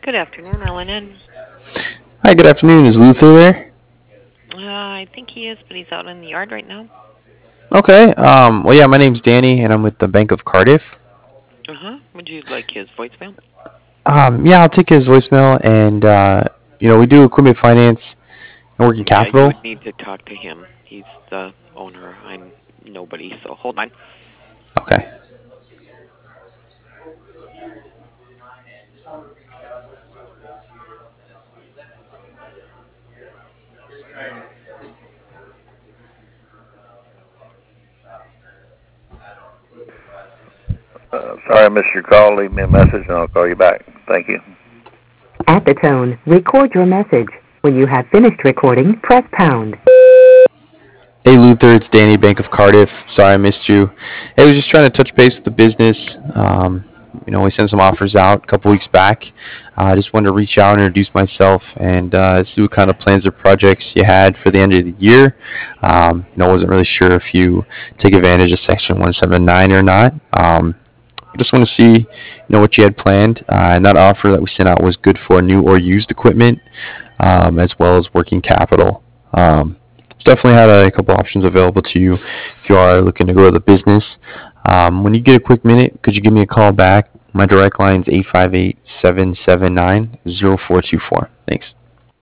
Good afternoon, LNN. Hi, good afternoon. Is Luther there? I think he is, but he's out in the yard right now. Okay. Well, yeah, my name's Danny, and I'm with the Bank of Cardiff. Would you like his voicemail? Yeah, I'll take his voicemail, and we do equipment finance and working Yeah, you capital. would need to talk to him. He's the owner. I'm nobody, so hold on. Okay. Sorry I missed your call. Leave me a message and I'll call you back. Thank you. At the tone, record your message. When you have finished recording, press pound. Hey, Luther, it's Danny, Bank of Cardiff. Sorry I missed you. Hey, I was just trying to touch base with the business. We sent some offers out a couple weeks back. I just wanted to reach out and introduce myself and see what kind of plans or projects you had for the end of the year. I wasn't really sure if you take advantage of Section 179 or not. I just want to see, what you had planned. And that offer that we sent out was good for new or used equipment, as well as working capital. It's definitely had a couple options available to you if you are looking to grow the business. When you get a quick minute, could you give me a call back? My direct line is 858-779-0424. Thanks.